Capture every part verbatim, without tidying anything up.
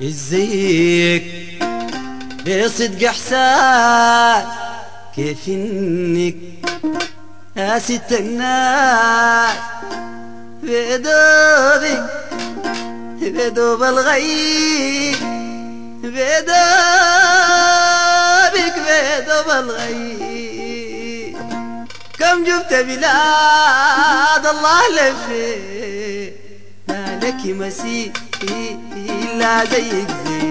ازيك بصدق احساس كيف انك يا ست الناس بدوبك بدوب الغيب بدوبك بدوب الغيب كم جبت بلاد الله لفيت ما لك مسيح إلا زيك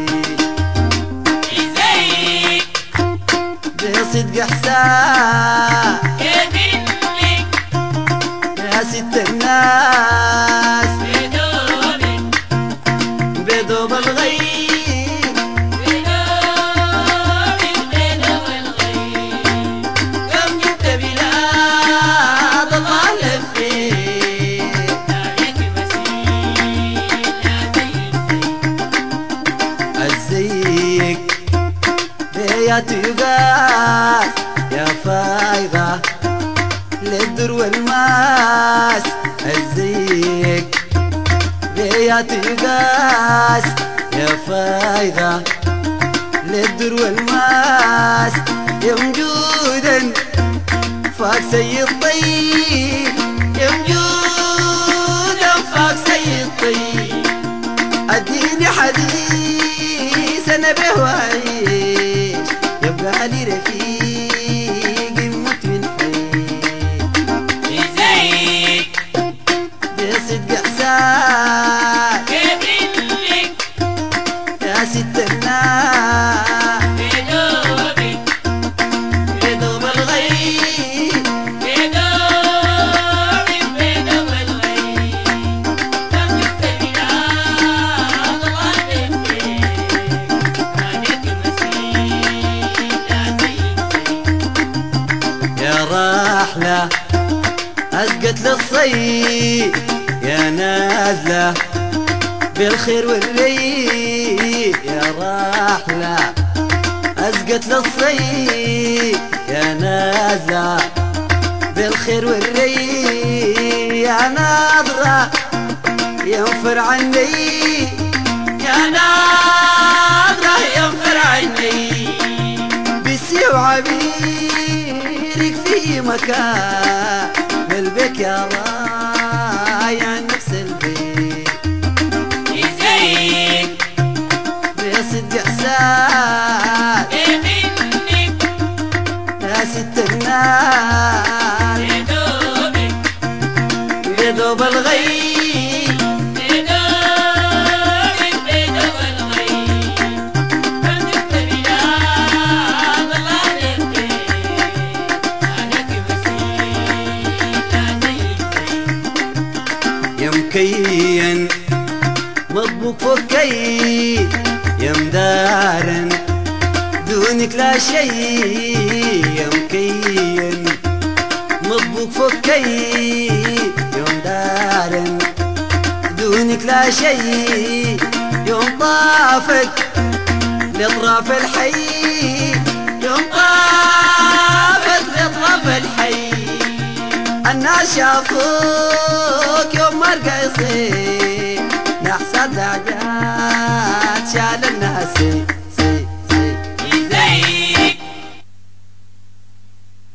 زيك بصدق إحساس كيف إنك يا ست الناس بدوبك بدوب الغيب بدوبك بدوب الغيب كم جبت بلاد الله لفيت عليك مسيح يا تيغاس يا فايغة للدر والماس ازيك يا تيغاس يا فايغة للدر والماس يا موجودا فاك سيد طيب يا موجودا فاك سيد طيب اديني حديث انا بهواي يبقى لي رفيق يموت من حي زيك بصدق احساس كيف انك يا ست الناس بدوبك بدوب الغيب بدوبك بدوب الغيب كم جبت بلاد الله يا راحلة أسقت للصيد يا نازلة بالخير والريق يا راحلة أسقت للصيد يا نازلة بالخير والريق يا ناظرة ينفر عني يا ناظرة ينفر عني بسي وعبيرك في مكان قلبك يا رايع نفس البيت زيك بصدق احساس كيف انك يا ست الناس بدوبك بدوب الغيب بدوبك بدوب الغيب كم جبت بلاد الله لفيت عليك مسيح يا مكين مطبوق فوق كي يا مدارن دونك لا شيء يا مكين مطبوق فوق كي يا مدارن دونك لا شيء يوم طافك لأطراف الحي يوم طافك لأطراف الحي الناس شافوك يوم مرقى يصير نحسد